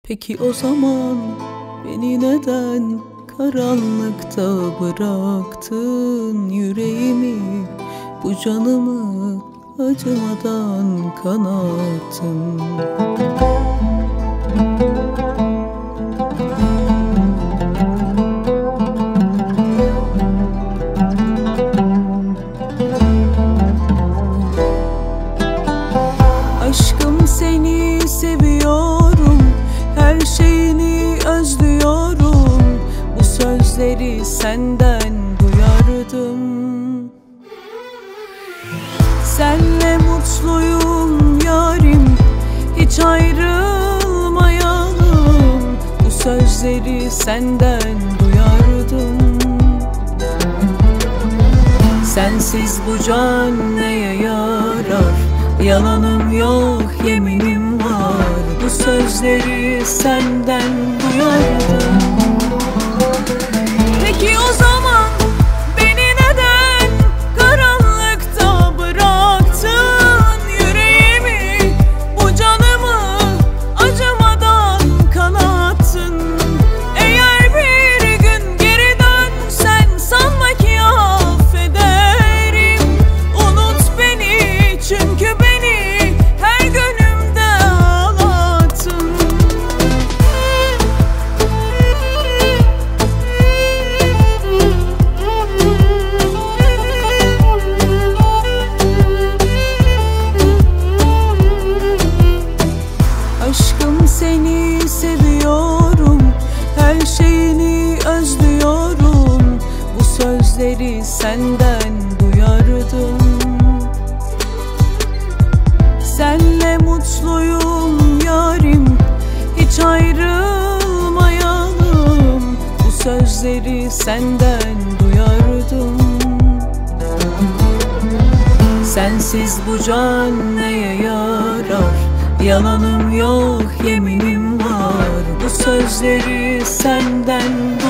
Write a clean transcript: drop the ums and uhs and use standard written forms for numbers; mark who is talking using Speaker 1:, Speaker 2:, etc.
Speaker 1: Peki o zaman beni neden karanlıkta bıraktın? Yüreğimi, bu canımı acımadan kanattın. Aşkım, seni seviyorum, her şeyini özlüyorum. Bu sözleri senden duyardım. Senle mutluyum yarim, hiç ayrılmayalım. Bu sözleri senden duyardım. Sensiz bu can neye yarar? Yalanım yok, yeminim var. Bu sözleri senden duyardım. Peki o zaman beni neden karanlıkta bıraktın? Yüreğimi, bu canımı acımadan kanattın. Eğer bir gün geri dönsen sanma ki affederim. Unut beni, çünkü beni her günümde ağlattın. Aşkım, seni seviyorum, her şeyini özlüyorum. Bu sözleri senden duyardım. Senle mutluyum yarim, hiç ayrılmayalım. Bu sözleri senden duyardım. Sensiz bu can neye yarar? Yalanım yok, yeminim var. Bu sözleri senden